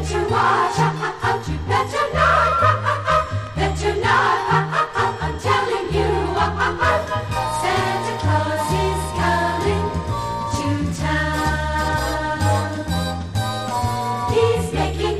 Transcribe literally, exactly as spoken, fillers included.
better watch out, you better not, better not, I'm telling you, Santa Claus is coming to town. He's making